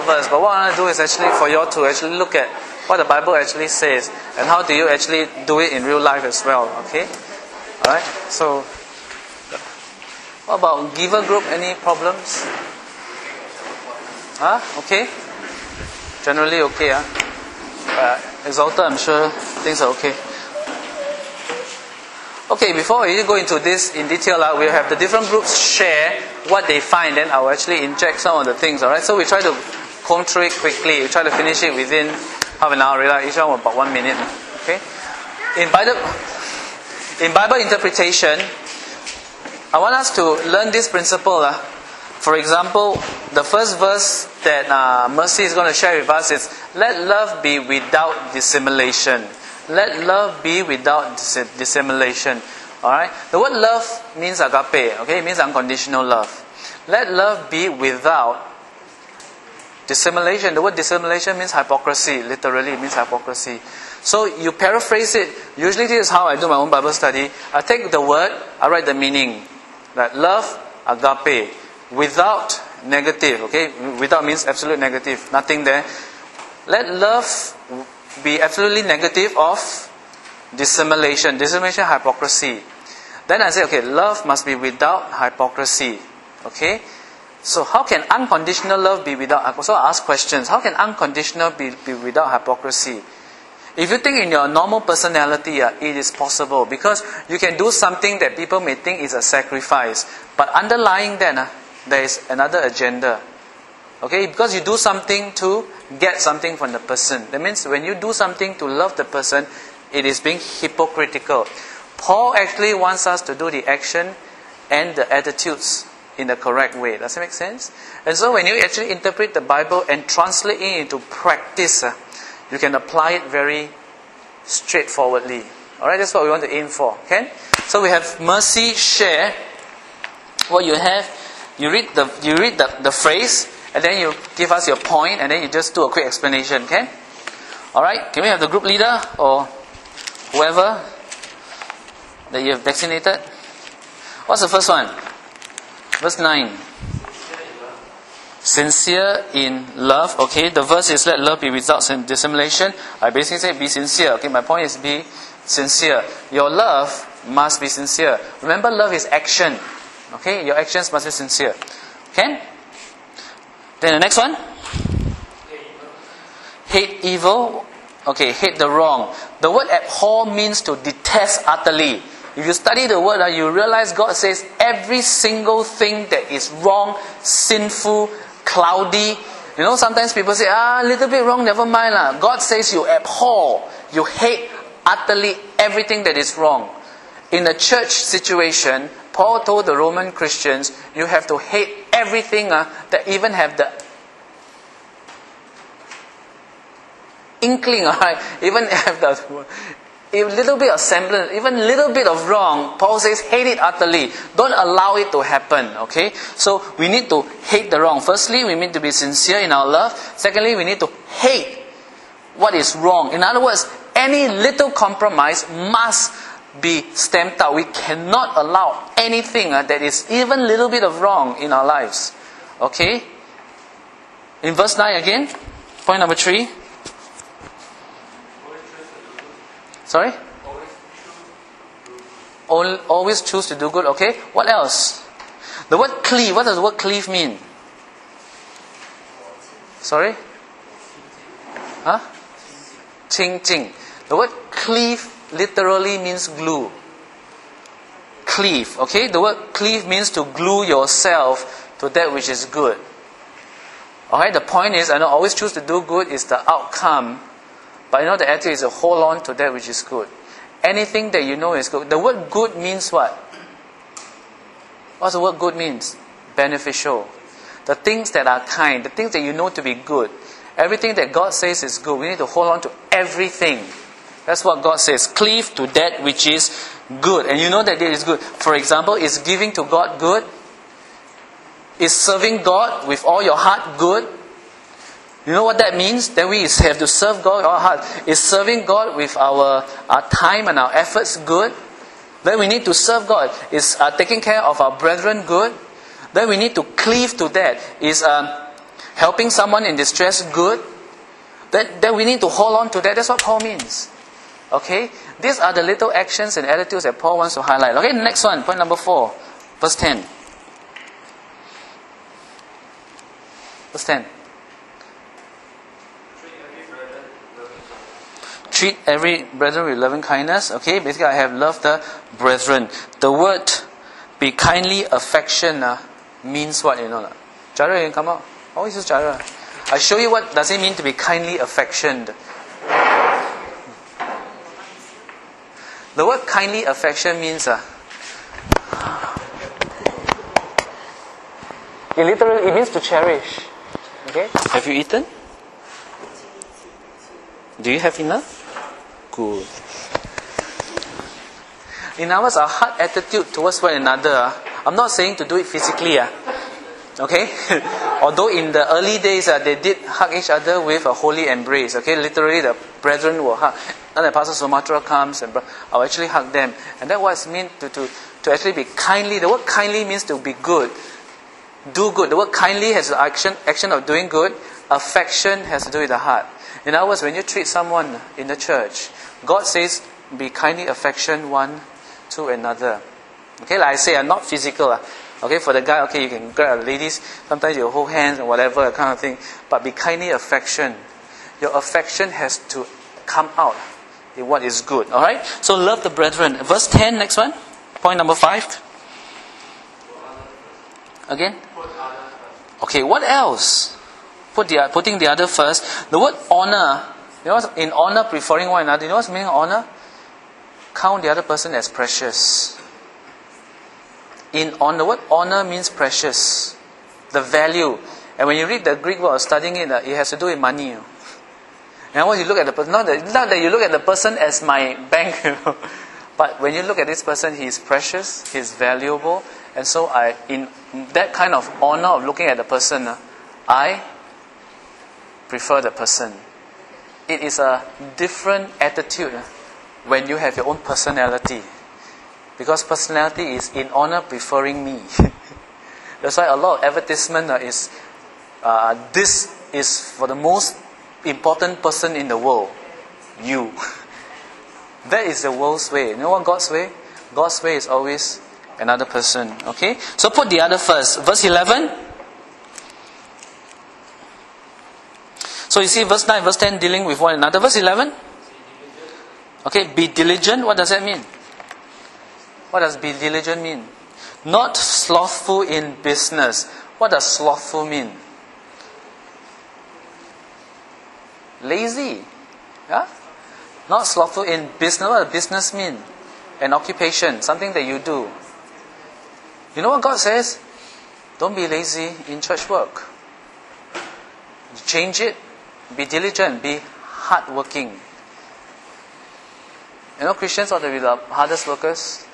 verse, but what I want to do is actually for you all to actually look at what the Bible actually says and how do you actually do it in real life as well. Okay? Alright? So, what about giver group? Any problems? Okay? Generally okay, Exalted, I'm sure things are okay. Okay, before we go into this in detail, we'll have the different groups share what they find, then I'll actually inject some of the things, alright? So we try to comb through it quickly. We try to finish it within half an hour, each one about 1 minute. Okay? In Bible interpretation, I want us to learn this principle. For example, the first verse that Mercy is going to share with us is, let love be without dissimulation. Let love be without dissimulation. Alright? The word love means agape. Okay? It means unconditional love. Let love be without dissimulation. The word dissimulation means hypocrisy. Literally, it means hypocrisy. So you paraphrase it. Usually this is how I do my own Bible study. I take the word, I write the meaning. That love, agape. Without negative. Okay? Without means absolute negative. Nothing there. Let love be absolutely negative of dissimulation. Dissimulation, hypocrisy. Then I say, okay, love must be without hypocrisy. Okay? So how can unconditional love be without hypocrisy? So I ask questions. How can unconditional be without hypocrisy? If you think in your normal personality, it is possible. Because you can do something that people may think is a sacrifice. But underlying that, there is another agenda. Okay, because you do something to get something from the person. That means when you do something to love the person, it is being hypocritical. Paul actually wants us to do the action and the attitudes in the correct way. Does that make sense? And so when you actually interpret the Bible and translate it into practice, you can apply it very straightforwardly. Alright, that's what we want to aim for. Okay? So we have Mercy share what you have. You read the phrase, and then you give us your point, and then you just do a quick explanation, okay? Alright, can we have the group leader or whoever that you have designated? What's the first one? Verse 9. Sincere in love. Okay, the verse is let love be without dissimulation. I basically say be sincere. Okay, my point is be sincere. Your love must be sincere. Remember, love is action. Okay, your actions must be sincere. Okay? Then the next one. Hate evil. Okay, hate the wrong. The word abhor means to detest utterly. If you study the word, you realize God says every single thing that is wrong, sinful, cloudy. You know, sometimes people say, a little bit wrong, never mind lah. God says you abhor, you hate utterly everything that is wrong. In a church situation, Paul told the Roman Christians, you have to hate everything that even have the inkling, even have the little bit of semblance, even little bit of wrong. Paul says, hate it utterly. Don't allow it to happen. Okay? So we need to hate the wrong. Firstly, we need to be sincere in our love. Secondly, we need to hate what is wrong. In other words, any little compromise must be stamped out. We cannot allow anything that is even a little bit of wrong in our lives. Okay? In verse 9 again, point number 3. Sorry? Always choose to do good. Okay? What else? The word cleave. What does the word cleave mean? Sorry? Ching ching. The word cleave literally means glue. Cleave. Okay? The word cleave means to glue yourself to that which is good. Alright? The point is, always choose to do good is the outcome. But the attitude is to hold on to that which is good. Anything that you know is good. The word good means what? What's the word good means? Beneficial. The things that are kind, the things that you know to be good. Everything that God says is good. We need to hold on to everything. That's what God says. Cleave to that which is good. And you know that it is good. For example, is giving to God good? Is serving God with all your heart good? You know what that means? That we have to serve God with our heart. Is serving God with our time and our efforts good? Then we need to serve God. Is taking care of our brethren good? Then we need to cleave to that. Is Helping someone in distress, good. Then we need to hold on to that. That's what Paul means. Okay? These are the little actions and attitudes that Paul wants to highlight. Okay, next one, point number 4, verse 10. Verse 10. Treat every brethren with loving kindness. Okay, basically I have loved the brethren. The word be kindly affection means what, you know? Jara, you can come out. Oh, this is Jara. I show you what does it mean to be kindly affectioned. The word kindly affection means it means to cherish. Okay? Have you eaten? Do you have enough? Good. In other words, our heart attitude towards one another, I'm not saying to do it physically. Okay? Although in the early days, they did hug each other with a holy embrace. Okay? Literally, the brethren will hug. And the Pastor Sumatra comes and I'll actually hug them. And that was mean to actually be kindly. The word kindly means to be good. Do good. The word kindly has the action of doing good. Affection has to do with the heart. In other words, when you treat someone in the church, God says, be kindly affection one to another. Okay, like I say, not physical. Okay, for the guy, okay, you can grab the ladies. Sometimes you hold hands or whatever, kind of thing. But be kindly affection. Your affection has to come out in what is good. Alright? So love the brethren. Verse 10, next one. Point number 5. Again? Okay, what else? Putting the other first. The word honor. You know, in honor, preferring one another. You know what's the meaning of honor? Count the other person as precious. In honor, the word honor means precious. The value. And when you read the Greek word or studying it, it has to do with money. And when you look at the person, not that you look at the person as my bank, but when you look at this person, he is precious, he is valuable, and so in that kind of honor of looking at the person, I prefer the person. It is a different attitude when you have your own personality, because personality is in honor preferring me. That's why a lot of advertisement is this is for the most important person in the world, you. That is the world's way. You know what God's way? God's way is always another person. Okay? So put the other first. Verse 11. So you see verse 9, verse 10 dealing with one another. Verse 11. Okay, be diligent. What does that mean? What does be diligent mean? Not slothful in business. What does slothful mean? Lazy. Yeah? Not slothful in business. What does business mean? An occupation, something that you do. You know what God says? Don't be lazy in church work. Change it. Be diligent. Be hardworking. You know, Christians ought to be the hardest workers.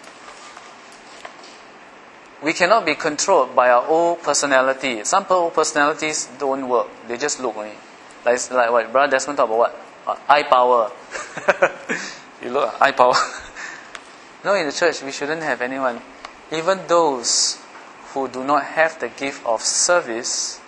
We cannot be controlled by our old personality. Some old personalities don't work. They just look only. Like what Brother Desmond talked about what? Eye power. You look at eye power. No, in the church we shouldn't have anyone. Even those who do not have the gift of service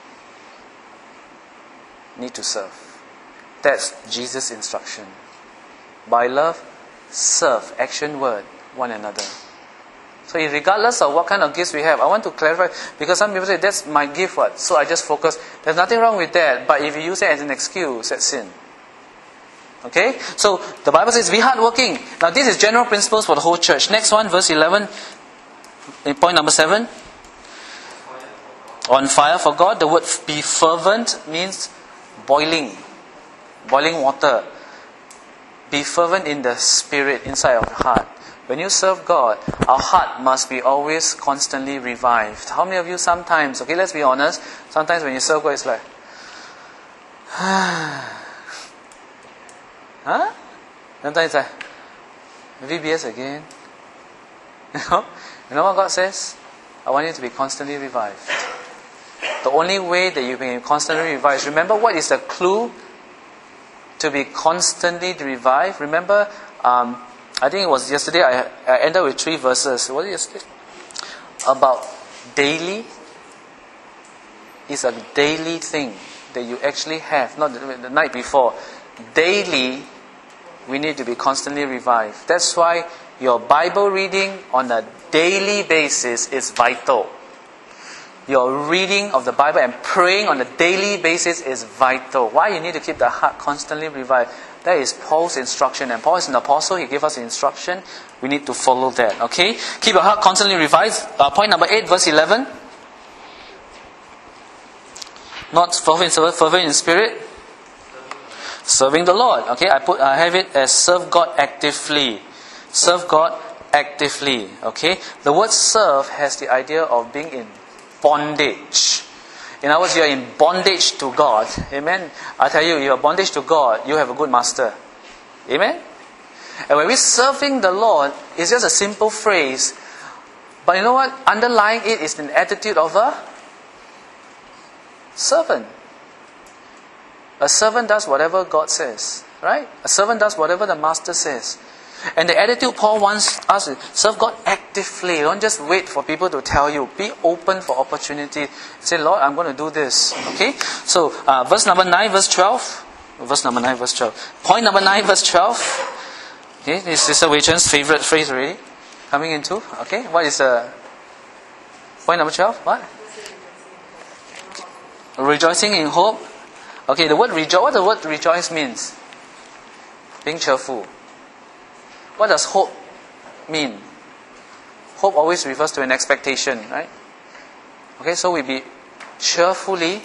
need to serve. That's Jesus' instruction. By love, serve, action, word, one another. So regardless of what kind of gifts we have, I want to clarify, because some people say, that's my gift, what? So I just focus. There's nothing wrong with that, but if you use it as an excuse, that's sin. Okay? So the Bible says, be hardworking. Now this is general principles for the whole church. Next one, verse 11, point number 7. On fire for God. The word be fervent means boiling water. Be fervent in the spirit, inside of the heart. When you serve God, our heart must be always constantly revived. How many of you sometimes, okay, let's be honest, sometimes when you serve God, it's like, huh? Sometimes it's like, VBS again. You know what God says? I want you to be constantly revived. The only way that you can constantly revive is, remember what is the clue to be constantly revived? Remember, I think it was yesterday, I ended with 3 verses. What was it yesterday? About daily. is a daily thing that you actually have, not the night before. Daily, we need to be constantly revived. That's why your Bible reading on a daily basis is vital. Your reading of the Bible and praying on a daily basis is vital. Why you need to keep the heart constantly revived? That is Paul's instruction. And Paul is an apostle. He gave us instruction. We need to follow that. Okay? Keep your heart constantly revived. Point number 8, verse 11. Not fervent in spirit. Serving the Lord. Okay? I have it as serve God actively. Serve God actively. Okay? The word serve has the idea of being in bondage. In other words, you are in bondage to God. Amen. I tell you, you are bondage to God, you have a good master. Amen. And when we're serving the Lord, it's just a simple phrase. But you know what? Underlying it is an attitude of a servant. A servant does whatever God says. Right? A servant does whatever the master says. And the attitude Paul wants us to serve God actively. Don't just wait for people to tell you. Be open for opportunity. Say, Lord, I'm going to do this. Okay? So, verse number 9, verse 12. Verse number 9, verse 12. Point number 9, verse 12. Okay, this is Sister Wei Chen's favorite phrase already. Coming into. Okay, what is point number 12? What? Rejoicing in hope. Okay, the word rejoice. What the word rejoice means? Being cheerful. What does hope mean? Hope always refers to an expectation, right? Okay, so we be cheerfully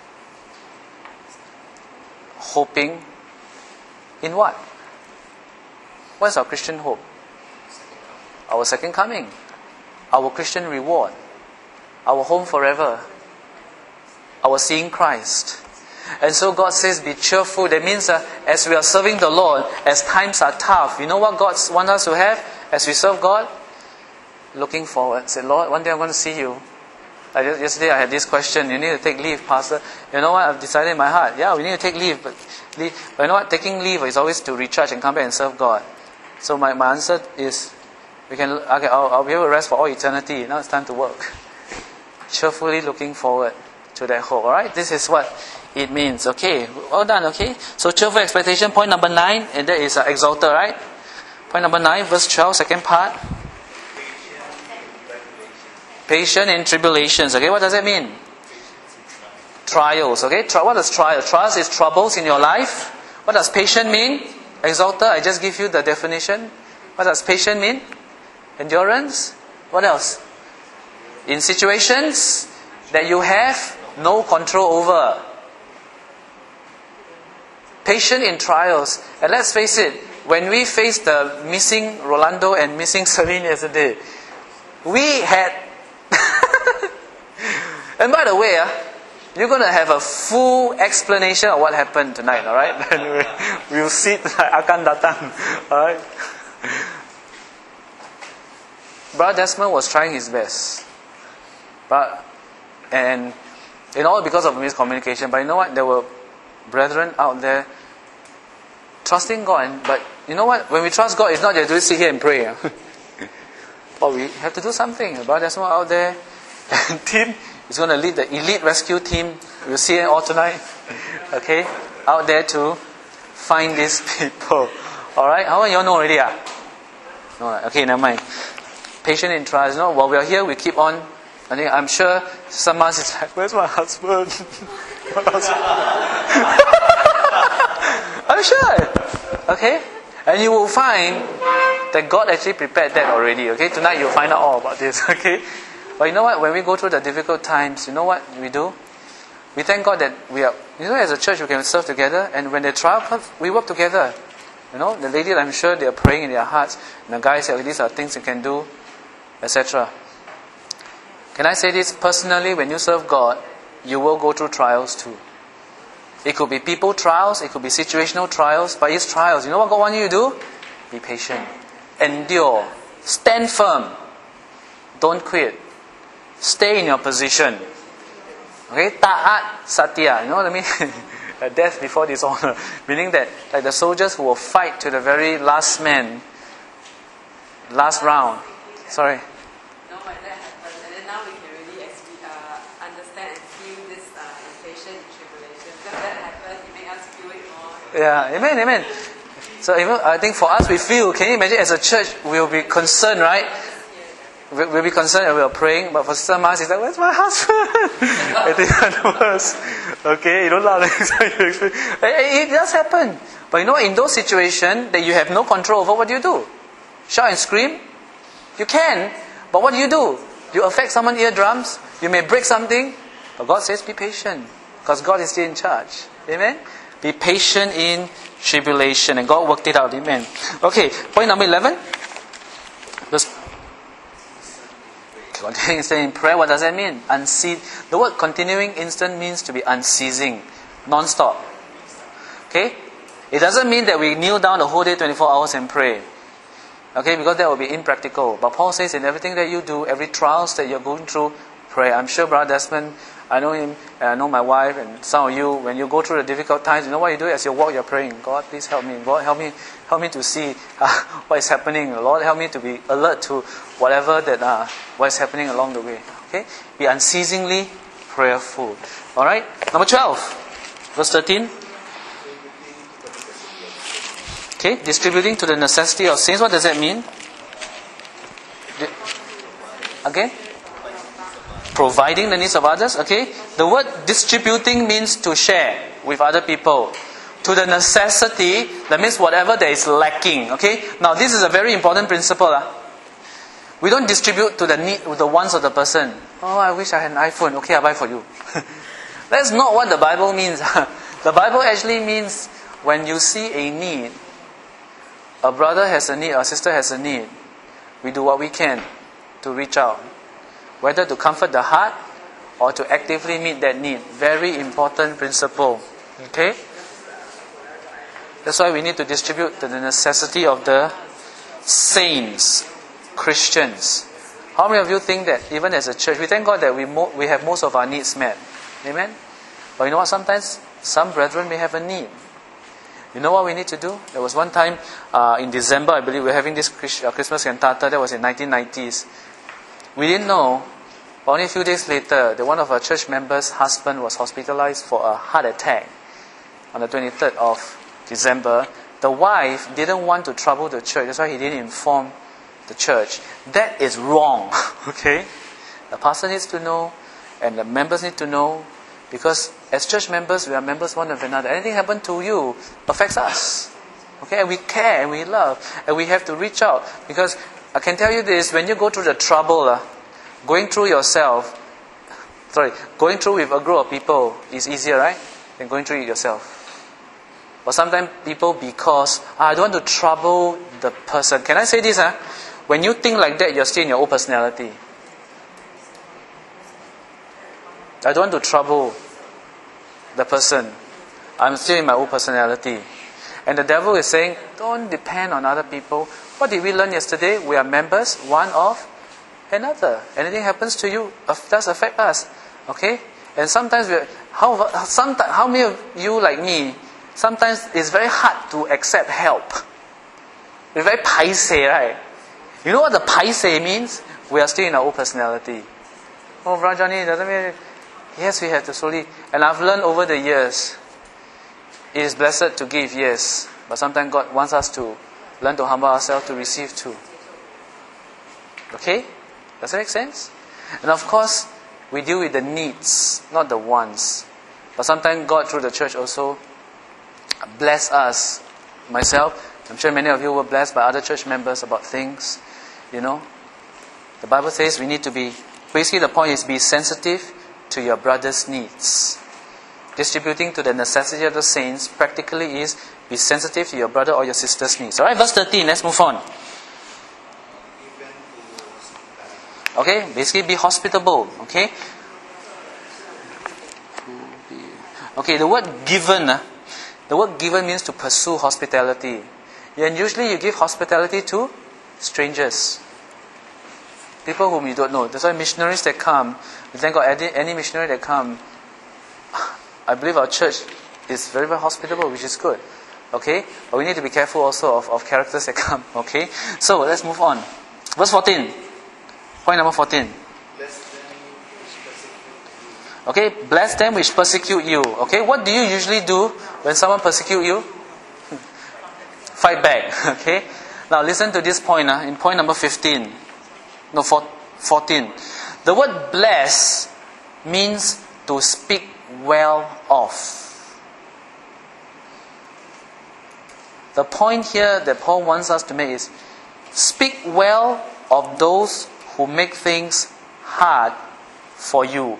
hoping in what? What is our Christian hope? Our second coming. Our Christian reward. Our home forever. Our seeing Christ. And so God says, be cheerful. That means as we are serving the Lord, as times are tough, you know what God wants us to have as we serve God? Looking forward. Say, Lord, one day I'm going to see you. Yesterday I had this question, you need to take leave, Pastor. You know what? I've decided in my heart, yeah, we need to take leave. But you know what? Taking leave is always to recharge and come back and serve God. So my answer is, I'll be able to rest for all eternity. Now it's time to work. Cheerfully looking forward to that hope. Alright? This is what it means. Okay, well done. Okay, so cheerful expectation, point number 9, and that is exalted, right? Point number 9, verse 12, second part. Patient in tribulations. Okay, what does that mean? Trials. Okay, what does trials? Trials is troubles in your life. What does patient mean? Exalted. I just give you the definition. What does patient mean? Endurance. What else? In situations that you have no control over. Patient in trials. And let's face it, when we faced the missing Rolando and missing Celine yesterday, we had... And by the way, you're going to have a full explanation of what happened tonight, alright? Anyway, we'll sit akan datang, alright? Brother Desmond was trying his best. And all because of miscommunication. But you know what? There were brethren out there trusting God. But you know what? When we trust God, it's not just to sit here and pray. But we have to do something. Brother Desmond out there, and team is going to lead the elite rescue team. We'll see it all tonight. Okay? Out there to find these people. Alright? How many of you know already? No, okay, never mind. Patient in trials. No, while we are here, we keep on. I'm sure someone is like, where's my husband? I'm sure. Okay? And you will find that God actually prepared that already. Okay? Tonight you'll find out all about this. Okay? But you know what? When we go through the difficult times, you know what we do? We thank God that we are, as a church we can serve together. And when the trial comes, we work together. You know, the ladies, I'm sure they are praying in their hearts. And the guys say, these are things you can do, etc. Can I say this? Personally, when you serve God, you will go through trials too. It could be people trials, it could be situational trials, but it's trials. You know what God wants you to do? Be patient. Endure. Stand firm. Don't quit. Stay in your position. Okay? Ta'at satya. You know what I mean? Death before dishonor. Meaning that, like the soldiers who will fight to the very last man, last round. Sorry. No, but that happened. And then now we can really understand and feel this Yeah, amen, amen. So even, I think for us, we feel, can you imagine as a church, we'll be concerned, right? We'll be concerned and we're praying, but for Sister Mas, he's like, where's my husband? I think that was, okay, you don't laugh. It does happen. But you know, in those situations that you have no control over, what do? Shout and scream? You can, but what do? You affect someone's eardrums, you may break something, but God says be patient, because God is still in charge. Amen? Be patient in tribulation, and God worked it out. Amen. Okay, point number 11. Continuing instant in prayer, what does that mean? The word continuing instant means to be unceasing, non-stop. Okay? It doesn't mean that we kneel down the whole day, 24 hours and pray. Okay, because that will be impractical. But Paul says in everything that you do, every trials that you're going through, pray. I'm sure Brother Desmond, I know him, and I know my wife, and some of you, when you go through the difficult times, you know what you do? As you walk, you're praying, God, please help me. God, help me to see what is happening. Lord, help me to be alert to whatever that what is happening along the way. Okay? Be unceasingly prayerful. Alright? Number 12. Verse 13. Okay? Distributing to the necessity of saints. What does that mean? Okay? Providing the needs of others. Okay? The word distributing means to share with other people. To the necessity, that means whatever that is lacking. Okay? Now this is a very important principle. We don't distribute to the wants of the person. Oh, I wish I had an iPhone. Okay, I'll buy for you. That's not what the Bible means. The Bible actually means when you see a need, a brother has a need, a sister has a need, we do what we can to reach out. Whether to comfort the heart or to actively meet that need. Very important principle. Okay? That's why we need to distribute to the necessity of the saints, Christians. How many of you think that even as a church, we thank God that we have most of our needs met? Amen? But you know what? Sometimes some brethren may have a need. You know what we need to do? There was one time in December, I believe, we were having this Christmas cantata. That was in 1990s. We didn't know, but only a few days later, that one of our church members' husband was hospitalized for a heart attack on the 23rd of December. The wife didn't want to trouble the church. That's why he didn't inform the church. That is wrong. Okay? The pastor needs to know, and the members need to know, because as church members, we are members one of another. Anything happen to you affects us. Okay? And we care and we love. And we have to reach out. Because I can tell you this, when you go through the trouble, going through with a group of people is easier, right? Than going through it yourself. But sometimes people, because I don't want to trouble the person. Can I say this? When you think like that, you're still in your own personality. I don't want to trouble the person. I'm still in my own personality. And the devil is saying, don't depend on other people. What did we learn yesterday? We are members one of another. Anything happens to you does affect us. Okay? And sometimes how many of you like me, sometimes it's very hard to accept help. It's very paiseh, right? You know what the paiseh means? We are still in our own personality. Oh, Brother Johnny, doesn't mean... Yes, we have to slowly... And I've learned over the years, it is blessed to give, yes. But sometimes God wants us to learn to humble ourselves to receive too. Okay? Does that make sense? And of course, we deal with the needs, not the wants. But sometimes God, through the church also, bless us. Myself, I'm sure many of you were blessed by other church members about things. You know? The Bible says we need to be... Basically the point is be sensitive to your brother's needs. Distributing to the necessity of the saints practically is be sensitive to your brother or your sister's needs. Alright, verse 13, let's move on. Okay, basically be hospitable. Okay? Okay, the word given means to pursue hospitality. And usually you give hospitality to strangers. People whom you don't know. That's why missionaries that come, we thank God, any missionary that come, I believe our church is very, very hospitable, which is good. Okay? But we need to be careful also of characters that come. Okay? So, let's move on. Verse 14. Point number 14. Okay? Bless them which persecute you. Okay? What do you usually do when someone persecute you? fight back. Okay? Now listen to this point. In point number 14. The word bless means to speak well of. The point here that Paul wants us to make is speak well of those who make things hard for you.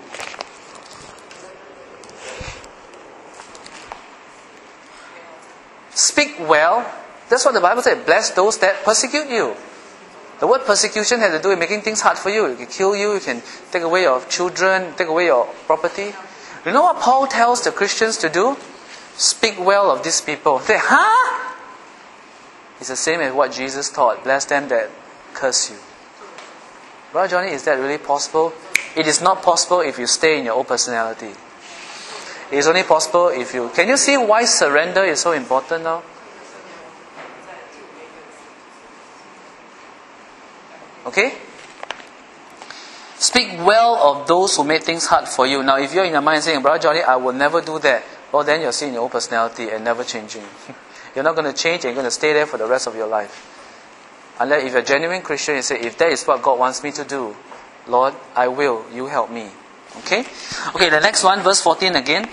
Speak well. That's what the Bible said. Bless those that persecute you. The word persecution has to do with making things hard for you. It can kill you. It can take away your children, take away your property. You know what Paul tells the Christians to do? Speak well of these people. Say, huh? It's the same as what Jesus taught. Bless them that curse you. Brother Johnny, is that really possible? It is not possible if you stay in your own personality. It is only possible if you... Can you see why surrender is so important now? Okay? Speak well of those who make things hard for you. Now, if you're in your mind saying, Brother Johnny, I will never do that. Well, then you're still in your own personality and never changing. You're not going to change and you're going to stay there for the rest of your life. Unless if you're a genuine Christian, you say, if that is what God wants me to do, Lord, I will. You help me. Okay? Okay, the next one, verse 14 again.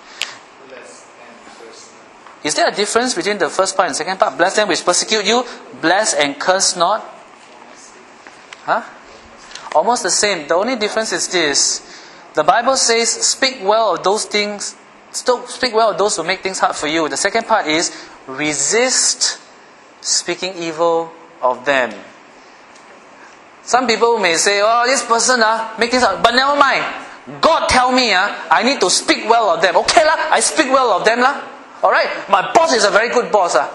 Is there a difference between the first part and second part? Bless them which persecute you, bless and curse not. Huh? Almost the same. The only difference is this. The Bible says, speak well of those things. Speak well of those who make things hard for you. The second part is, resist speaking evil of them. Some people may say, oh, this person make things hard. But never mind. God tell me I need to speak well of them. Okay lah, I speak well of them lah. Alright, my boss is a very good boss. How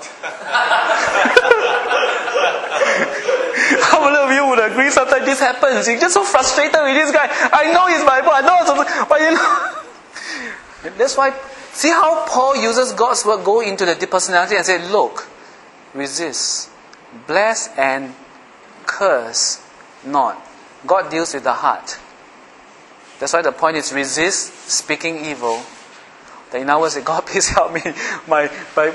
many of you would agree sometimes this happens? You're just so frustrated with this guy. I know he's my boss, I know, but you know. That's why, see how Paul uses God's word, go into the deep personality and say, look, resist, bless and curse not. God deals with the heart. That's why the point is resist speaking evil. In other words, say, God, please help me. My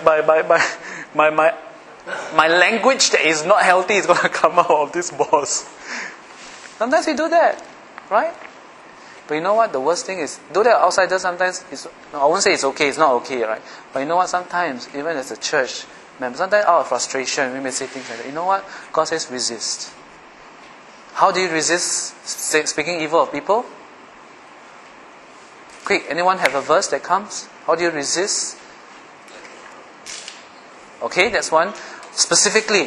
language that is not healthy is going to come out of this boss. Sometimes we do that, right? But you know what? The worst thing is, do that outsiders sometimes. I won't say it's okay. It's not okay, right? But you know what? Sometimes, even as a church member, sometimes out of frustration, we may say things like that. You know what? God says resist. How do you resist speaking evil of people? Quick, anyone have a verse that comes? How do you resist? Okay, that's one. Specifically,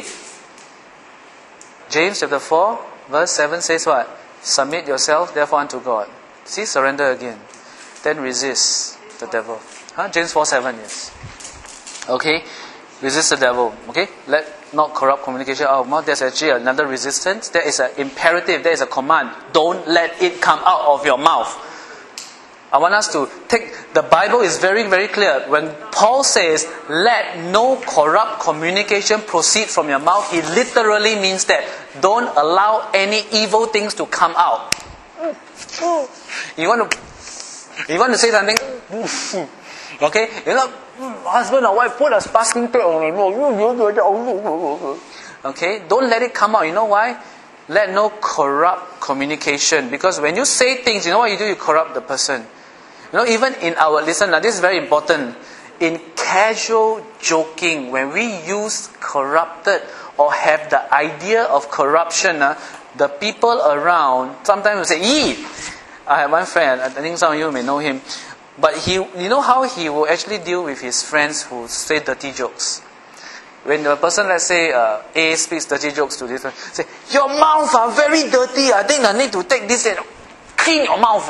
James chapter 4, verse 7 says what? Submit yourself therefore unto God. See, surrender again. Then resist the devil. James 4:7, yes. Okay, resist the devil. Okay, let not corrupt communication out of mouth. There's actually another resistance. There is an imperative. There is a command. Don't let it come out of your mouth. I want us to take, the Bible is very, very clear. When Paul says, let no corrupt communication proceed from your mouth, he literally means that don't allow any evil things to come out. You want to say something? Okay? You know, husband or wife put a sparking plug on the. Okay? Don't let it come out. You know why? Let no corrupt communication. Because when you say things, you know what you do? You corrupt the person. You know, even in our, listen, now this is very important. In casual joking, when we use corrupted or have the idea of corruption, the people around sometimes will say, "Yee!" I have one friend, I think some of you may know him, but you know how he will actually deal with his friends who say dirty jokes. When the person, let's say, A speaks dirty jokes to this one, say, "Your mouth are very dirty. I think I need to take this and clean your mouth."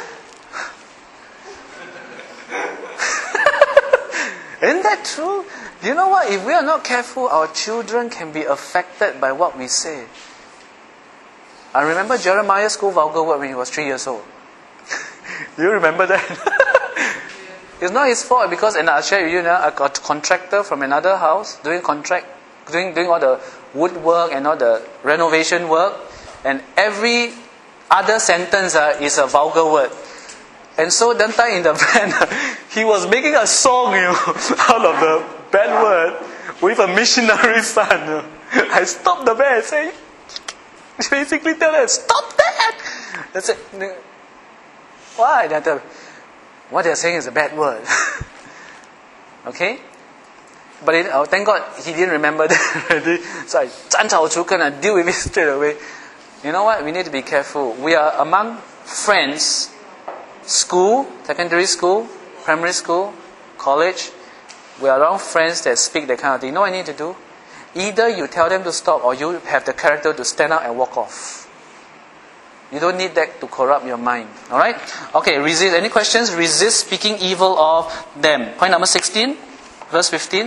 Isn't that true? You know what? If we are not careful, our children can be affected by what we say. I remember Jeremiah spoke vulgar word when he was 3 years old. Do you remember that? It's not his fault because, and I'll share with you now, a contractor from another house doing all the woodwork and all the renovation work, and every other sentence is a vulgar word. And so that time in the van, he was making a song, out of the bad word. with a missionary son. I stopped the bear and say, basically tell her, stop that! That's it. Why? They tell, what they're saying is a bad word. Okay? But thank God he didn't remember that already. So I 斩草除根 and deal with it straight away. You know what? We need to be careful. We are among friends, school, secondary school, primary school, college. We are around friends that speak that kind of thing. You know what I need to do? Either you tell them to stop or you have the character to stand up and walk off. You don't need that to corrupt your mind. Alright? Okay, resist. Any questions? Resist speaking evil of them. Point number 16, verse 15.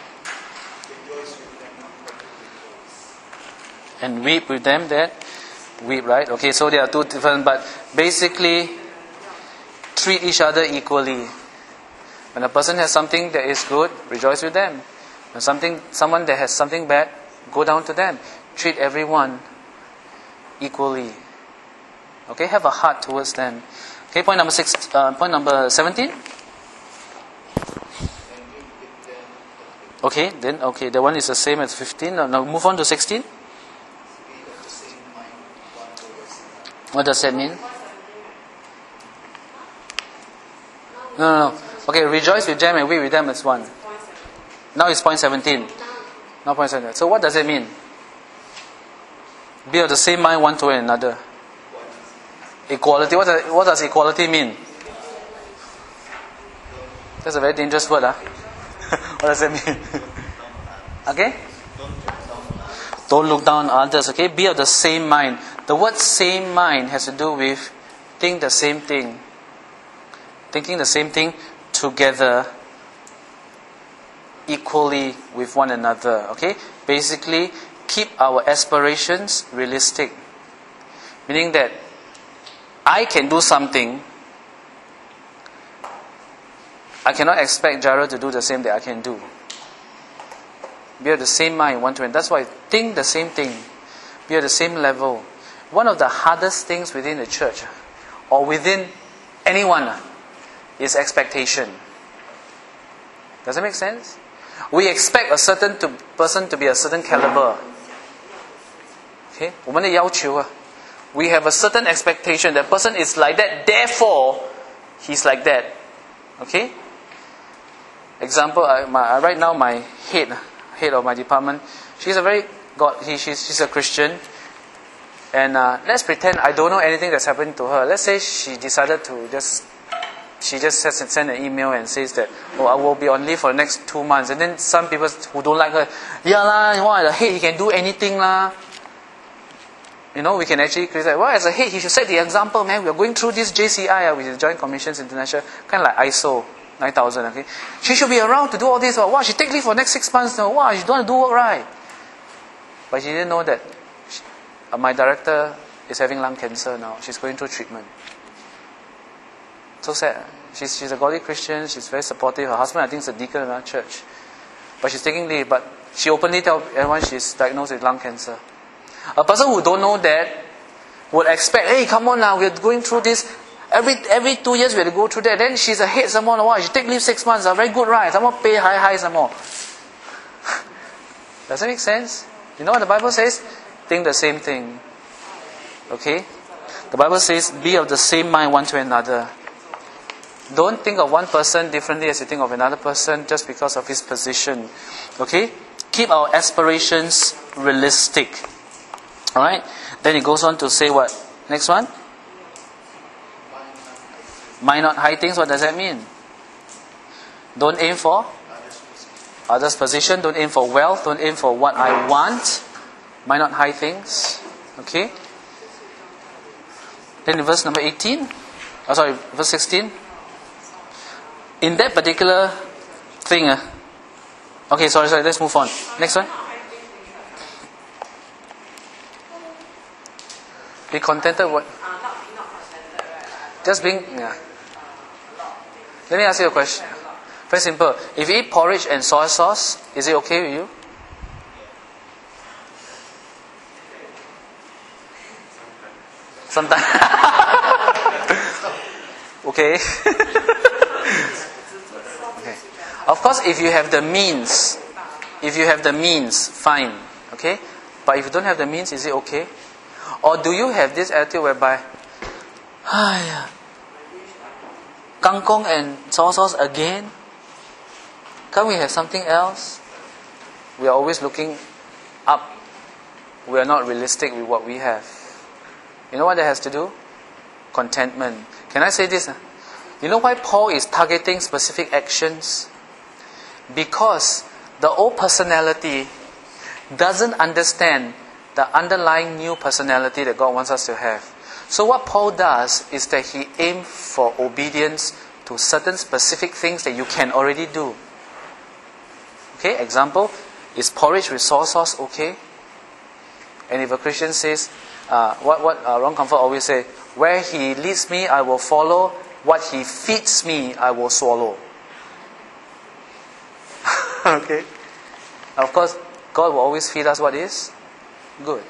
And weep with them that weep, right? Okay, so there are two different, but basically treat each other equally. When a person has something that is good, rejoice with them. When someone that has something bad, go down to them. Treat everyone equally. Okay, have a heart towards them. Okay, point number 17. Okay, the one is the same as 15. Now move on to 16. What does that mean? No. Okay, rejoice with them and weep with them as one. Now it's point 17. Now point 17. So what does it mean? Be of the same mind one toward another. Equality. What does equality mean? That's a very dangerous word, huh? What does that mean? Okay? Don't look down on others, okay? Be of the same mind. The word same mind has to do with think the same thing. Thinking the same thing together equally with one another, okay? Basically, keep our aspirations realistic. Meaning that I can do something, I cannot expect Jared to do the same that I can do. Be of the same mind, one to another. That's why think the same thing. Be at the same level. One of the hardest things within the church or within anyone is expectation. Does that make sense? We expect a certain person to be a certain caliber. Okay? 我们的要求啊 We have a certain expectation. That person is like that, therefore, he's like that. Okay? Example, right now my head of my department, she's a Christian. And let's pretend I don't know anything that's happening to her. Let's say she decided to she just send an email and says that, I will be on leave for the next 2 months. And then some people who don't like her, the head, he can do anything lah. You know, we can actually criticize. As a head, he should set the example, man. We are going through this JCI, which is Joint Commissions International, kind of like ISO 9000. Okay, she should be around to do all this. She take leave for the next 6 months. She don't want to do work right. But she didn't know that my director is having lung cancer now. She's going through treatment. So sad. She's a godly Christian. She's very supportive. Her husband, I think, is a deacon in our church. But she's taking leave. But she openly tells everyone she's diagnosed with lung cancer. A person who don't know that would expect, hey, come on now, we're going through this. Every 2 years we have to go through that. Then she's a head some more. She take leave 6 months. Very good, right? Some more pay high some more. Does that make sense? You know what the Bible says? Think the same thing. Okay? The Bible says, be of the same mind one to another. Don't think of one person differently as you think of another person just because of his position. Okay? Keep our aspirations realistic. Alright? Then it goes on to say what? Next one? Mind not high things. What does that mean? Don't aim for others' position. Don't aim for wealth. Don't aim for what I want. Mind not high things. Okay? Then in verse number 18. Verse 16. In that particular thing. Okay, sorry, let's move on. Next one. Be contented what? Just being. Yeah. Let me ask you a question. Very simple. If you eat porridge and soy sauce, is it okay with you? Sometimes. Okay. Okay. Of course, if you have the means, If you have the means, fine. Okay? But if you don't have the means, is it okay? Or do you have this attitude whereby, kangkong and soy sauce again? Can't we have something else? We are always looking up. We are not realistic with what we have. You know what that has to do? Contentment. Can I say this? You know why Paul is targeting specific actions? Because the old personality doesn't understand the underlying new personality that God wants us to have. So what Paul does is that he aims for obedience to certain specific things that you can already do. Okay, example, is porridge with soy sauce okay? And if a Christian says, what Ron Comfort always say, where he leads me, I will follow. What he feeds me, I will swallow. Okay? Of course, God will always feed us what is good.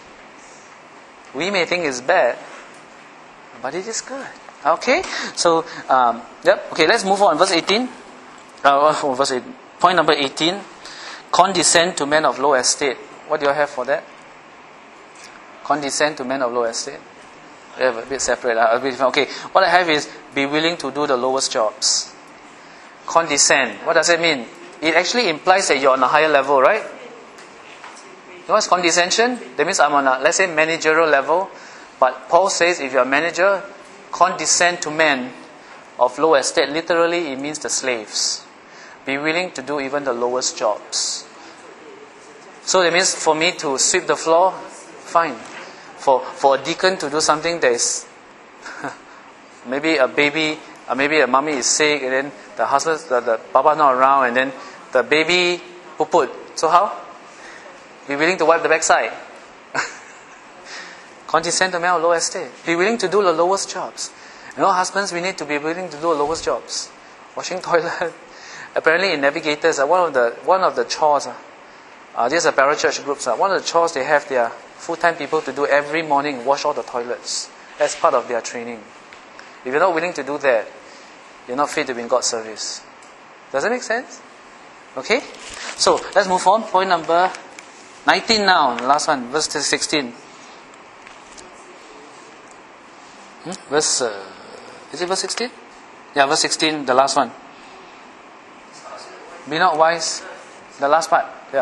We may think it's bad, but it is good. Okay? So, Okay, let's move on. Verse 18. Point number 18. Condescend to men of low estate. What do you have for that? Condescend to men of low estate. We have a bit separate. A bit different. Okay, what I have is be willing to do the lowest jobs. Condescend. What does it mean? It actually implies that you're on a higher level, right? You know what's condescension? That means I'm on a, let's say, managerial level. But Paul says if you're a manager, condescend to men of low estate. Literally, it means the slaves. Be willing to do even the lowest jobs. So that means for me to sweep the floor, fine. For a deacon to do something that is maybe a baby, maybe a mommy is sick, and then the husband, the papa not around, and then the baby put. So how? Be willing to wipe the backside. Condescend to men of low estate. Be willing to do the lowest jobs. You know, husbands, we need to be willing to do the lowest jobs. Washing toilet. Apparently in Navigators, one of the chores, these are parachurch groups, one of the chores they have their full-time people to do every morning, wash all the toilets. That's part of their training. If you're not willing to do that, you're not fit to be in God's service. Does that make sense? Okay? So, let's move on. Point number 19 now, the last one, verse 16. Is it verse 16? Yeah, verse 16, the last one. Be not wise. The last part. Yeah.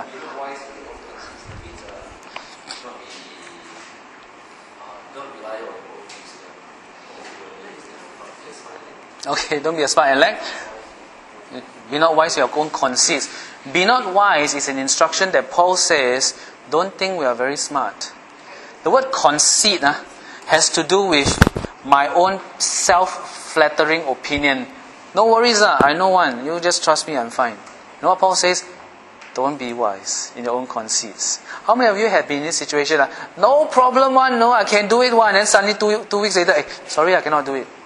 Okay, don't be a smart aleck. Be not wise in your own conceits. Be not wise is an instruction that Paul says, don't think we are very smart. The word conceit has to do with my own self-flattering opinion. No worries, I know one. You just trust me, I'm fine. You know what Paul says? Don't be wise in your own conceits. How many of you have been in this situation? No problem one, no, I can do it one. And then suddenly 2 weeks later, sorry, I cannot do it.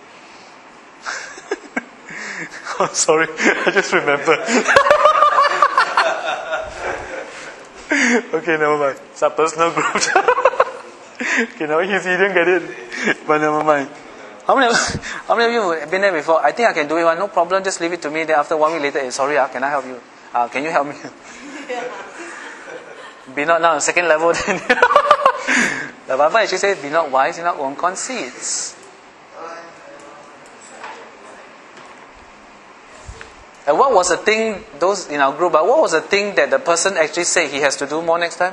Oh, sorry, I just remembered. Okay, never mind. It's a personal group. Okay, now he didn't get it. But never mind. How many of you have been there before? I think I can do it one. No problem, just leave it to me. Then after 1 week later, sorry, can I help you? Can you help me? Be not now, second level then. The Bible actually says, be not wise in our own conceits. And what was the thing, those in our group, what was the thing that the person actually said he has to do more next time?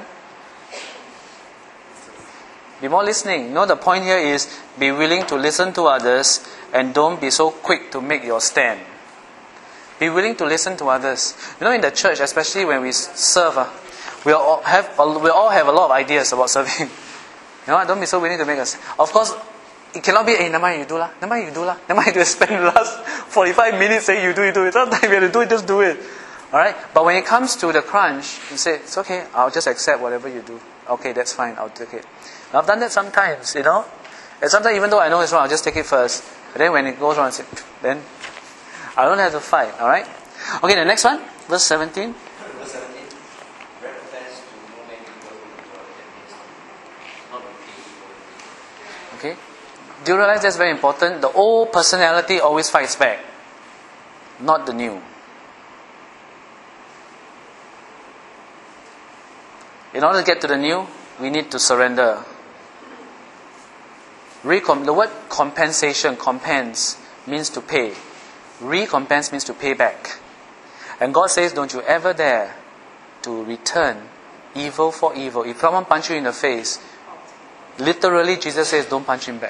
Be more listening. No, the point here is be willing to listen to others and don't be so quick to make your stand. Be willing to listen to others. You know, in the church, especially when we serve, we all have a lot of ideas about serving. You know, don't be so willing to make us. Of course, it cannot be, never mind, you do lah. Never mind, you do lah. Never mind, you spend the last 45 minutes saying you do it. Sometimes we have to do it, just do it. Alright? But when it comes to the crunch, you say, it's okay, I'll just accept whatever you do. Okay, that's fine, I'll take it. And I've done that sometimes, you know. And sometimes even though I know it's wrong, I'll just take it first. But then when it goes wrong, I say, then I don't have to fight, alright? Okay, the next one, verse 17. Verse 17. Bear offense to no man equal to the Lord and not Okay. Do you realize that's very important? The old personality always fights back, not the new. In order to get to the new, we need to surrender. The word compensation, compense, means to pay. Recompense means to pay back. And God says, don't you ever dare to return evil for evil. If someone punches you in the face, literally Jesus says, don't punch him back.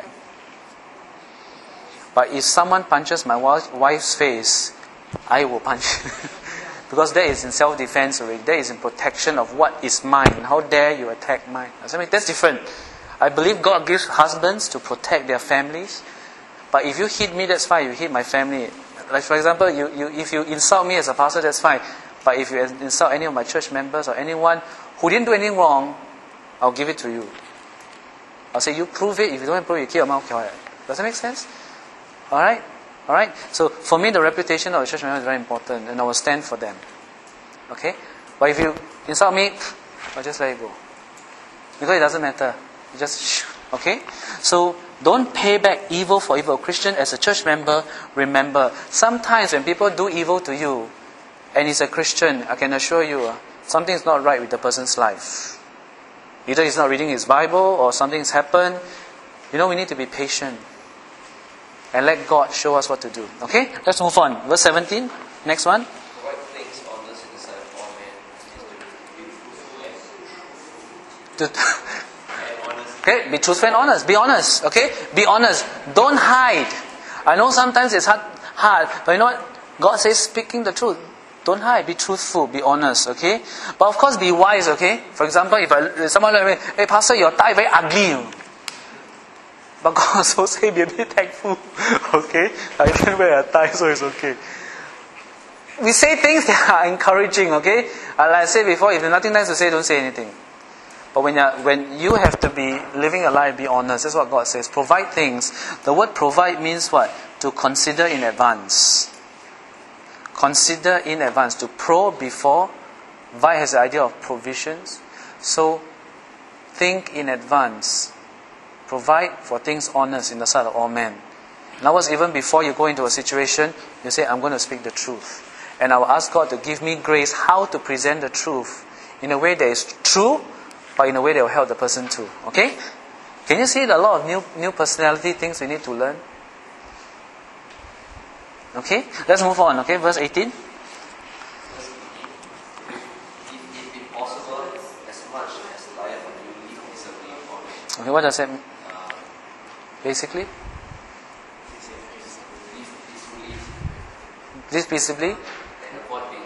But if someone punches my wife's face, I will punch. Because that is in self-defense already. That is in protection of what is mine. How dare you attack mine? I mean, that's different. I believe God gives husbands to protect their families. But if you hit me, that's fine. You hit my family. Like for example, if you insult me as a pastor, that's fine. But if you insult any of my church members or anyone who didn't do anything wrong, I'll give it to you. I'll say, you prove it. If you don't prove it, you keep your mouth quiet. Does that make sense? Alright? Alright? So for me, the reputation of a church member is very important, and I will stand for them. Okay? But if you insult me, I'll just let it go. Because it doesn't matter. You just, okay? So don't pay back evil for evil. Christian, as a church member, remember, sometimes when people do evil to you, and he's a Christian, I can assure you, something is not right with the person's life. Either he's not reading his Bible, or something's happened. We need to be patient. And let God show us what to do. Okay? Let's move on. Verse 17. Next one. Provide things honest in the sight of all men, is to be truthful Okay, be truthful and honest. Be honest. Okay? Be honest. Don't hide. I know sometimes it's hard, but you know what? God says speaking the truth. Don't hide. Be truthful. Be honest. Okay? But of course, be wise. Okay? For example, if someone like me, hey pastor, your tie very ugly. But God also say be a bit thankful. Okay? I can wear a tie, so it's okay. We say things that are encouraging. Okay? Like I said before, if there's nothing nice to say, don't say anything. But when you have to be living a life, be honest. That's what God says. Provide things. The word provide means what? To consider in advance. Consider in advance. To pro before. Vi has the idea of provisions. So, think in advance. Provide for things honest in the sight of all men. In other words, even before you go into a situation, you say, I'm going to speak the truth. And I will ask God to give me grace how to present the truth in a way that is true, but in a way that will help the person too. Okay? Can you see a lot of new personality things we need to learn? Okay? Let's move on. Okay? Verse 18. if possible, as much as life on you, live peaceably upon it. Okay, what does that mean? Basically? Live peaceably? And avoid being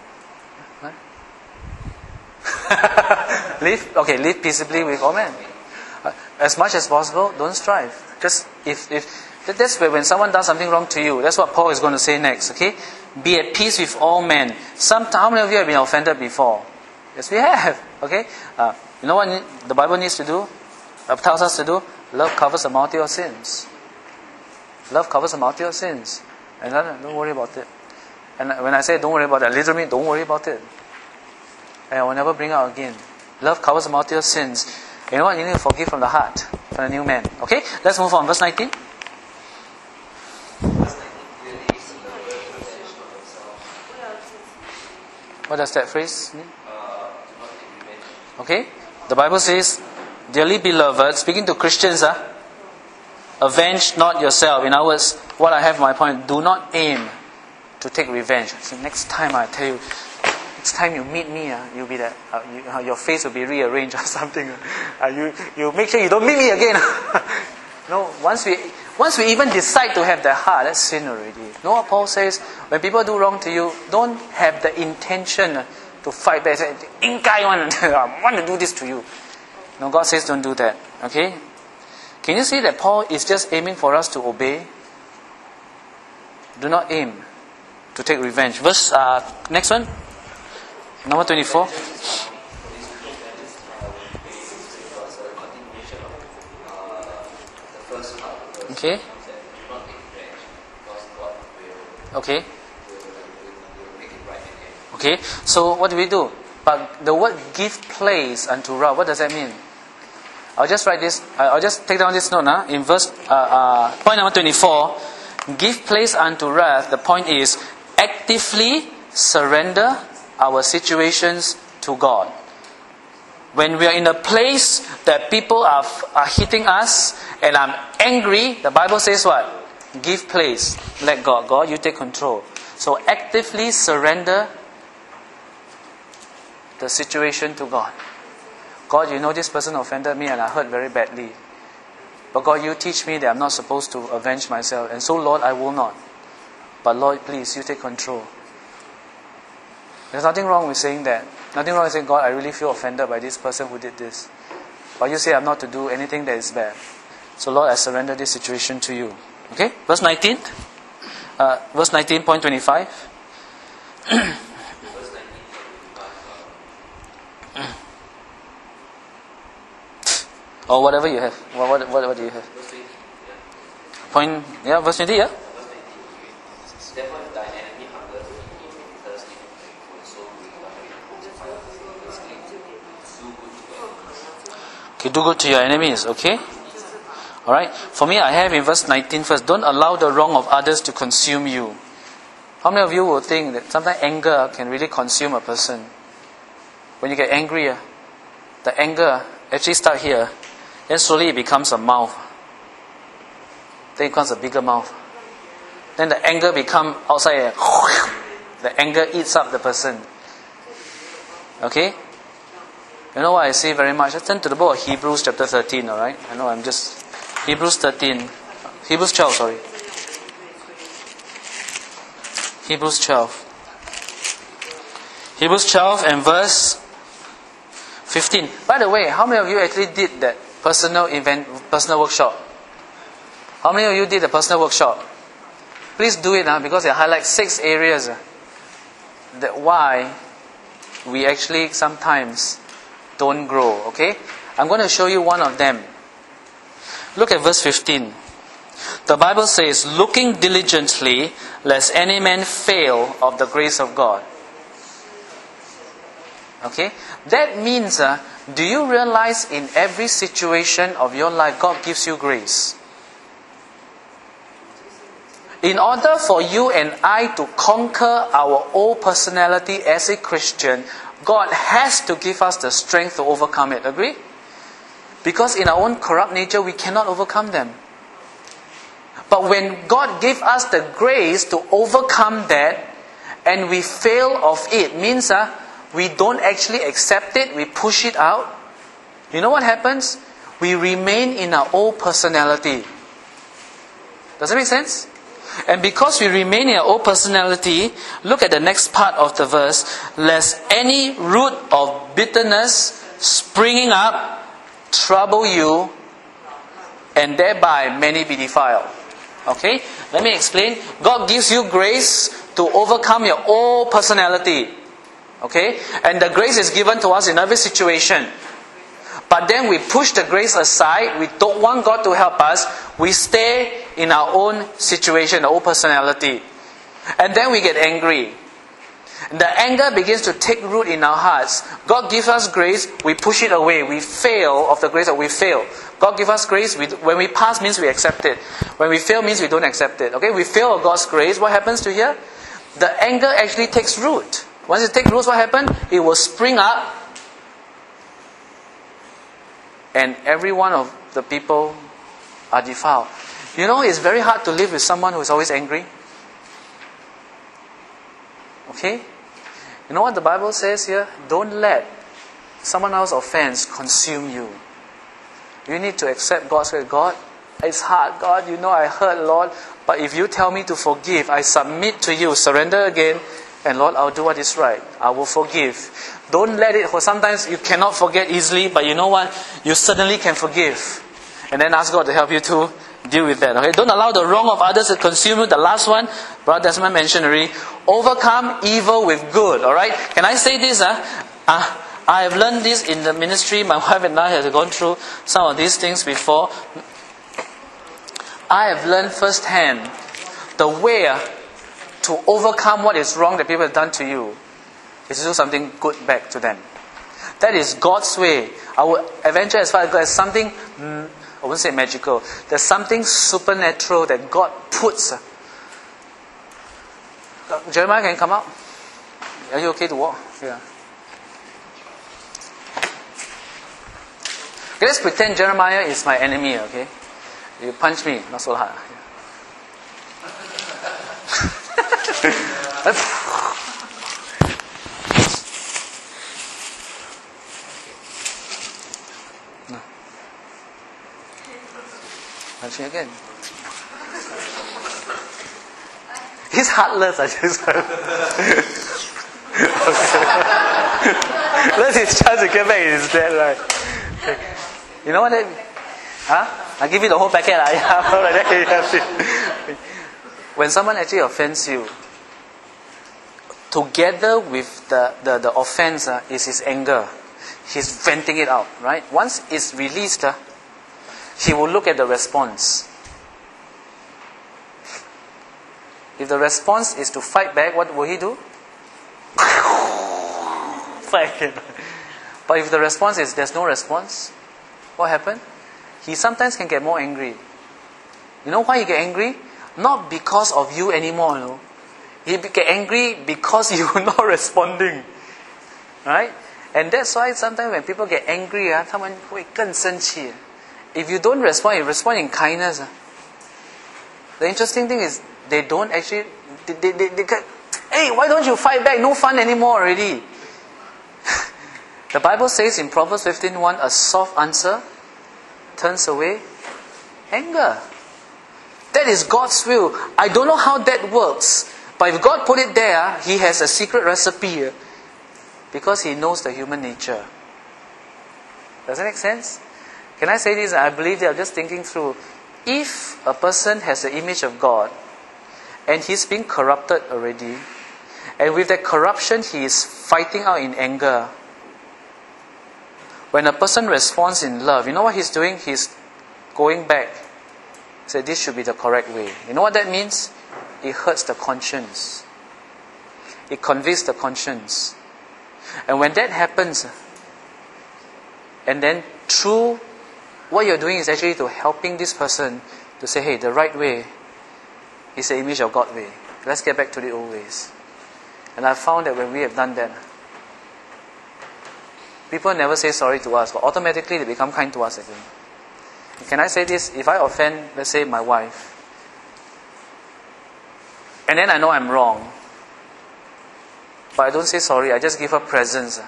What? Live peaceably with all men. As much as possible, don't strive. Just if that's where when someone does something wrong to you, that's what Paul is going to say next. Okay, be at peace with all men. How many of you have been offended before? Yes, we have. Okay, you know what the Bible needs to do? Tells us to do. Love covers a multitude of sins. Love covers a multitude of sins, and don't worry about it. And when I say don't worry about it, literally don't worry about it. And I will never bring it out again. Love covers a multitude of sins. You know what? You need to forgive from the heart, from the new man. Okay? Let's move on. Verse 19. What does that phrase mean? Okay? The Bible says, dearly beloved, speaking to Christians, avenge not yourself. In other words, what I have in my point, do not aim to take revenge. So next time I tell you, next time you meet me, you'll be that your face will be rearranged or something. You make sure you don't meet me again. No, once we even decide to have that heart, that's sin already. You know what Paul says? When people do wrong to you, don't have the intention to fight back. Say, I want to do this to you. No, God says don't do that. Okay? Can you see that Paul is just aiming for us to obey? Do not aim to take revenge. Verse, next one. Number 24. Okay. Okay. Okay. So what do? But the word give place unto wrath, what does that mean? I'll just write this. I'll just take down this note. In verse point number 24, give place unto wrath. The point is actively surrender our situations to God. when we are in a place that people are hitting us and I'm angry, the Bible says what? Give place. Let God. God, you take control. So actively surrender the situation to God. God, you know this person offended me and I hurt very badly. But God, you teach me that I'm not supposed to avenge myself. And so, Lord, I will not. But Lord, please, you take control. There's nothing wrong with saying that. Nothing wrong with saying, God, I really feel offended by this person who did this. But you say I'm not to do anything that is bad. So, Lord, I surrender this situation to you. Okay? Verse 19. Verse 19.25. Or whatever you have. What do you have? Verse 20, yeah? Therefore, if thy enemy hunger, he thirsty for food, so Okay, do good to your enemies, okay? Alright, for me I have in verse 19 first, don't allow the wrong of others to consume you. How many of you will think that sometimes anger can really consume a person? When you get angry, the anger actually starts here, then slowly it becomes a mouth. Then it becomes a bigger mouth. Then the anger becomes outside, the anger eats up the person. Okay? You know what I say very much? Let's turn to the book of Hebrews chapter 13, alright? I know I'm just... Hebrews 12, sorry. Hebrews 12. Hebrews 12 and verse 15. By the way, how many of you actually did that personal workshop? How many of you did the personal workshop? Please do it because it highlights 6 areas that why we actually sometimes don't grow. Okay? I'm going to show you one of them. Look at verse 15. The Bible says, looking diligently, lest any man fail of the grace of God. Okay? That means, do you realize in every situation of your life, God gives you grace? In order for you and I to conquer our old personality as a Christian, God has to give us the strength to overcome it. Agree? Because in our own corrupt nature, we cannot overcome them. But when God gives us the grace to overcome that, and we fail of it, means we don't actually accept it, we push it out. You know what happens? We remain in our old personality. Does that make sense? And because we remain in our old personality, look at the next part of the verse. Lest any root of bitterness springing up trouble you, and thereby many be defiled. Okay? Let me explain. God gives you grace to overcome your old personality. Okay? And the grace is given to us in every situation. But then we push the grace aside. We don't want God to help us. We stay in our own situation, our own personality. And then we get angry. The anger begins to take root in our hearts. God gives us grace, we push it away. We fail of the grace that we fail. God gives us grace, when we pass means we accept it. When we fail means we don't accept it. Okay, we fail of God's grace. What happens to here? The anger actually takes root. Once it takes root, what happens? It will spring up. And every one of the people are defiled. You know, it's very hard to live with someone who is always angry. Okay? You know what the Bible says here? Don't let someone else's offense consume you. You need to accept God's grace. God, it's hard. God, you know I hurt, Lord. But if you tell me to forgive, I submit to you. Surrender again. And Lord, I'll do what is right. I will forgive. Don't let it, sometimes you cannot forget easily. But you know what? You certainly can forgive. And then ask God to help you to deal with that. Okay? Don't allow the wrong of others to consume you. The last one, Brother Desmond mentioned already. Overcome evil with good. Alright? Can I say this? I have learned this in the ministry. My wife and I have gone through some of these things before. I have learned firsthand the way to overcome what is wrong that people have done to you is to do something good back to them. That is God's way. Our adventure as far as God is something, I wouldn't say magical. There's something supernatural that God puts. Jeremiah, can you come out? Are you okay to walk? Yeah. Okay, let's pretend Jeremiah is my enemy, okay? You punch me, not so hard. No. Punch me again. He's heartless, I just heard. That's his chance to get back his dad, right? Okay. You know what that... Huh? I'll give you the whole packet. When someone actually offends you, together with the offense is his anger. He's venting it out, right? Once it's released, he will look at the response. If the response is to fight back, what will he do? Fight again. But if the response is there's no response, what happened? He sometimes can get more angry. You know why he get angry? Not because of you anymore, no. He get angry because you are not responding. Right? And that's why sometimes when people get angry, 他们会更生气. If you don't respond, you respond in kindness. The interesting thing is, they don't actually... They hey, why don't you fight back? No fun anymore already. The Bible says in Proverbs 15:1, a soft answer turns away anger. That is God's will. I don't know how that works. But if God put it there, He has a secret recipe. Because He knows the human nature. Does that make sense? Can I say this? I believe that I'm just thinking through. If a person has the image of God, and he's been corrupted already, and with that corruption he is fighting out in anger, when a person responds in love, you know what he's doing? He's going back. Say, this should be the correct way. You know what that means? It hurts the conscience. It convicts the conscience. And when that happens, and then through what you're doing is actually to helping this person to say, hey, the right way is the image of God way. Let's get back to the old ways. And I found that when we have done that, people never say sorry to us, but automatically they become kind to us again. Can I say this? If I offend, let's say, my wife, and then I know I'm wrong, but I don't say sorry, I just give her presents.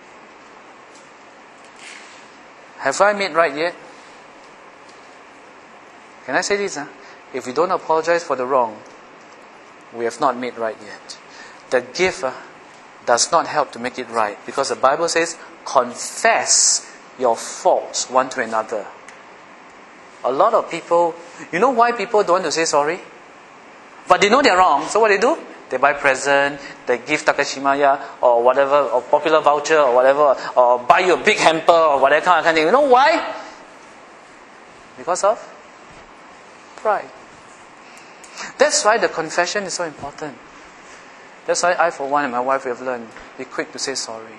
Have I made right yet? Can I say this? If we don't apologize for the wrong, we have not made right yet. The gift does not help to make it right, because the Bible says, confess your faults one to another. A lot of people, you know why people don't want to say sorry? But they know they're wrong, so what they do? They buy present, they give Takashimaya or whatever, or popular voucher or whatever, or buy you a big hamper or whatever kind of thing. You know why? Because of pride. That's why the confession is so important. That's why I, for one, and my wife, we have learned, be quick to say sorry.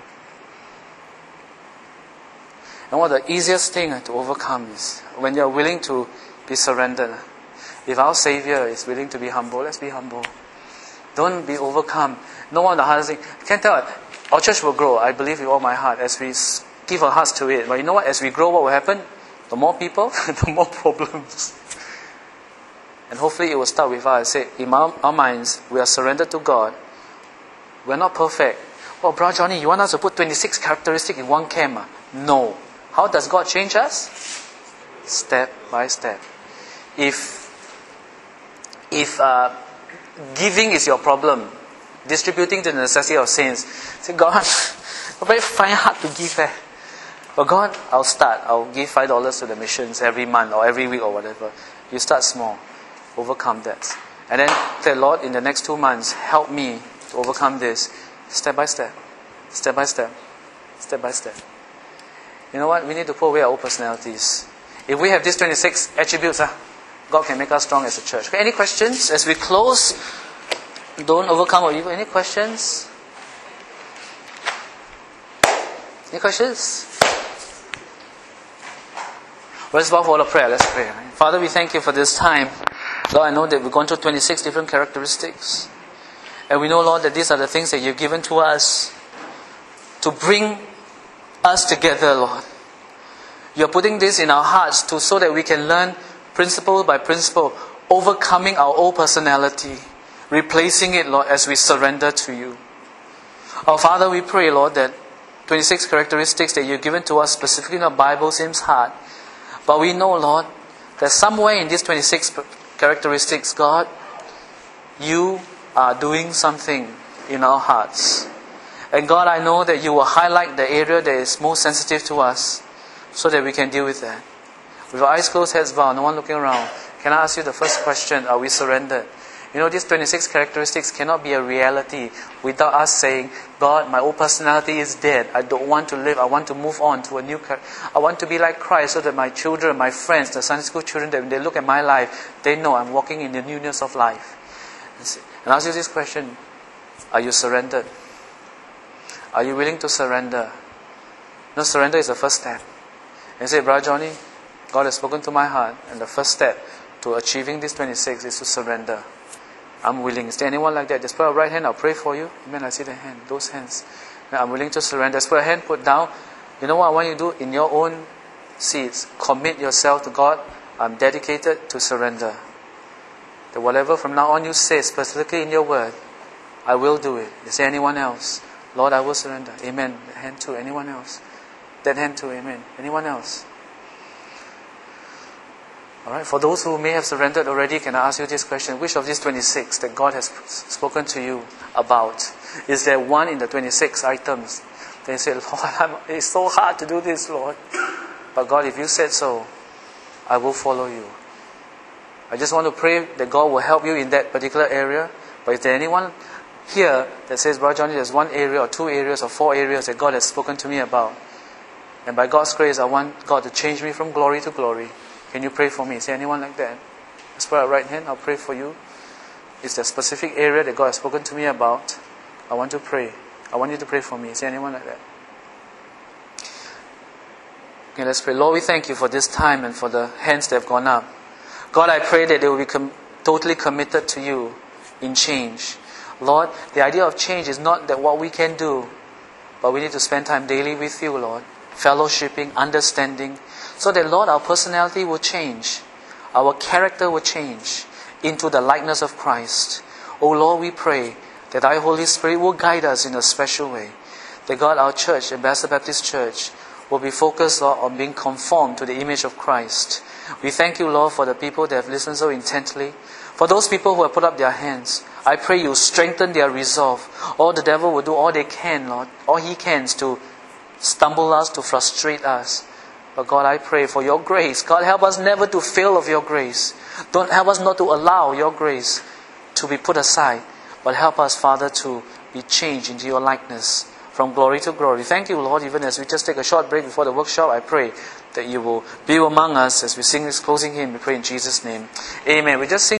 And one of the easiest thing to overcome is when you're willing to be surrendered. If our Savior is willing to be humble, let's be humble. Don't be overcome. No one the hardest thing. I can tell, our church will grow, I believe with all my heart, as we give our hearts to it. But you know what? As we grow, what will happen? The more people, the more problems. And hopefully it will start with us. Say, in our minds, we are surrendered to God. We're not perfect. Oh, Brother Johnny, you want us to put 26 characteristics in one camp? No. How does God change us? Step by step. If giving is your problem, distributing to the necessity of saints, say, God, I very find hard to give. But God, I'll start. I'll give $5 to the missions every month or every week or whatever. You start small. Overcome that. And then say, Lord, in the next 2 months, help me to overcome this. Step by step. Step by step. Step by step. You know what? We need to put away our old personalities. If we have these 26 attributes, God can make us strong as a church. Okay, any questions? As we close, don't overcome our evil. Any questions? Any questions? Let's bow for a prayer. Let's pray. Father, we thank you for this time. Lord, I know that we've gone through 26 different characteristics. And we know, Lord, that these are the things that you've given to us to bring us together, Lord. You're putting this in our hearts so that we can learn principle by principle, overcoming our old personality, replacing it, Lord, as we surrender to you. Our Father, we pray, Lord, that 26 characteristics that you've given to us specifically in the Bible seems hard. But we know, Lord, that somewhere in these 26 characteristics, God, you are doing something in our hearts. And God, I know that you will highlight the area that is most sensitive to us so that we can deal with that. With our eyes closed, heads bowed, no one looking around, can I ask you the first question? Are we surrendered? You know, these 26 characteristics cannot be a reality without us saying, God, my old personality is dead. I don't want to live. I want to move on to a new character. I want to be like Christ so that my children, my friends, the Sunday school children, that when they look at my life, they know I'm walking in the newness of life. And I ask you this question, are you surrendered? Are you willing to surrender? No, surrender is the first step. And you say, Brother Johnny, God has spoken to my heart, and the first step to achieving this 26 is to surrender. I'm willing. Is there anyone like that? Just put a right hand, I'll pray for you. Amen. I see the hand, those hands. I'm willing to surrender. Just put a hand, put down. You know what I want you to do? In your own seats, commit yourself to God. I'm dedicated to surrender. That whatever from now on you say, specifically in your word, I will do it. Is there anyone else? Lord, I will surrender. Amen. That hand too. Anyone else? That hand too. Amen. Anyone else? Alright, for those who may have surrendered already, can I ask you this question? Which of these 26 that God has spoken to you about? Is there one in the 26 items that you say, Lord, it's so hard to do this, Lord. But God, if you said so, I will follow you. I just want to pray that God will help you in that particular area. But is there anyone here that says, Brother Johnny, there's one area or two areas or four areas that God has spoken to me about? And by God's grace, I want God to change me from glory to glory. Can you pray for me? Is there anyone like that? Just put our right hand, I'll pray for you. Is there a specific area that God has spoken to me about? I want to pray. I want you to pray for me. Is there anyone like that? Okay, let's pray. Lord, we thank you for this time and for the hands that have gone up. God, I pray that they will be totally committed to you in change. Lord, the idea of change is not that what we can do, but we need to spend time daily with you, Lord. Fellowshipping, understanding, so that, Lord, our personality will change. Our character will change into the likeness of Christ. Oh Lord, we pray that thy Holy Spirit will guide us in a special way. That God, our church, Ambassador Baptist Church, will be focused, Lord, on being conformed to the image of Christ. We thank you, Lord, for the people that have listened so intently. For those people who have put up their hands, I pray you strengthen their resolve. Or the devil will do all they can, Lord, all he can to stumble us, to frustrate us. But God, I pray for your grace. God, help us never to fail of your grace. Don't help us not to allow your grace to be put aside. But help us, Father, to be changed into your likeness from glory to glory. Thank you, Lord. Even as we just take a short break before the workshop, I pray that you will be among us as we sing this closing hymn. We pray in Jesus' name. Amen. We just sing